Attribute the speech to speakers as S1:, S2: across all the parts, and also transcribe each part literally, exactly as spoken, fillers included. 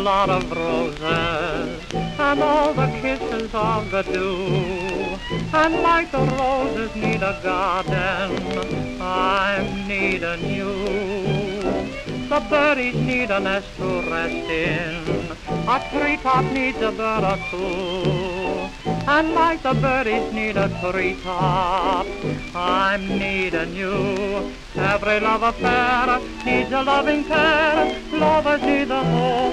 S1: lot of roses and all the kisses of the dew. And like the roses need a garden, I'm needing you. The birdies need a nest to rest in, a treetop needs a bird or two. And like the birdies need a treetop, I'm needing you. Every love affair needs a loving care, lovers need a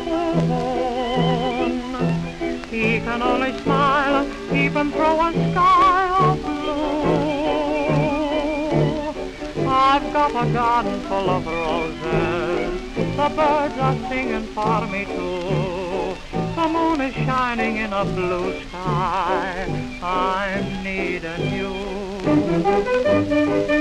S1: moon. He can only smile, even through a sky of blue. I've got a garden full of roses, the birds are singing for me too. The moon is shining in a blue sky, I'm needing you.